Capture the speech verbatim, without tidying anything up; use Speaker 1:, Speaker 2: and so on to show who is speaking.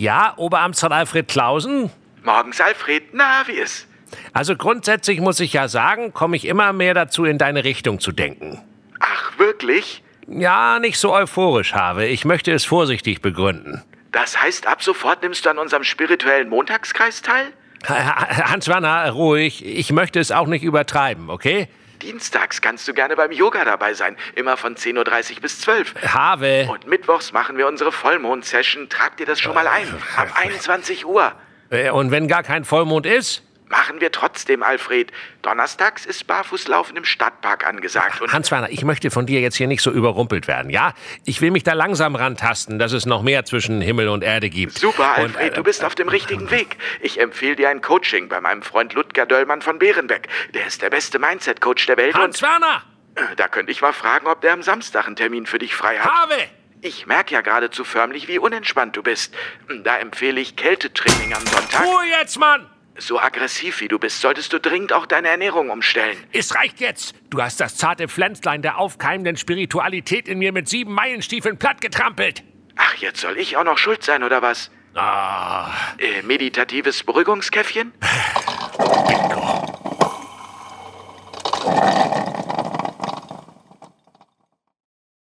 Speaker 1: Ja, Oberamtsrat Alfred Clausen?
Speaker 2: Morgens, Alfred. Na, wie ist?
Speaker 1: Also grundsätzlich muss ich ja sagen, komme ich immer mehr dazu, in deine Richtung zu denken.
Speaker 2: Ach, wirklich?
Speaker 1: Ja, nicht so euphorisch, Harve. Ich möchte es vorsichtig begründen.
Speaker 2: Das heißt, ab sofort nimmst du an unserem spirituellen Montagskreis teil?
Speaker 1: Hans-Werner, ruhig. Ich möchte es auch nicht übertreiben, okay?
Speaker 2: Dienstags kannst du gerne beim Yoga dabei sein. Immer von zehn Uhr dreißig bis zwölf.
Speaker 1: Harve.
Speaker 2: Und mittwochs machen wir unsere Vollmond-Session. Trag dir das schon mal ein. Ab einundzwanzig Uhr.
Speaker 1: Und wenn gar kein Vollmond ist?
Speaker 2: Machen wir trotzdem, Alfred. Donnerstags ist Barfußlaufen im Stadtpark angesagt. Und
Speaker 1: Hans-Werner, ich möchte von dir jetzt hier nicht so überrumpelt werden, ja? Ich will mich da langsam rantasten, dass es noch mehr zwischen Himmel und Erde gibt.
Speaker 2: Super, Alfred,
Speaker 1: und, äh,
Speaker 2: du bist auf dem richtigen Weg. Ich empfehle dir ein Coaching bei meinem Freund Ludger Döllmann von Bärenbeck. Der ist der beste Mindset-Coach der Welt.
Speaker 1: Hans-Werner!
Speaker 2: Und da könnte ich mal fragen, ob der am Samstag einen Termin für dich frei hat.
Speaker 1: Harve!
Speaker 2: Ich merke ja geradezu förmlich, wie unentspannt du bist. Da empfehle ich Kältetraining am Sonntag.
Speaker 1: Ruhe jetzt, Mann!
Speaker 2: So aggressiv wie du bist, solltest du dringend auch deine Ernährung umstellen.
Speaker 1: Es reicht jetzt. Du hast das zarte Pflänzlein der aufkeimenden Spiritualität in mir mit sieben Meilenstiefeln plattgetrampelt.
Speaker 2: Ach, jetzt soll ich auch noch schuld sein, oder was?
Speaker 1: Ah.
Speaker 2: Äh, meditatives Beruhigungskäffchen?
Speaker 1: Bingo.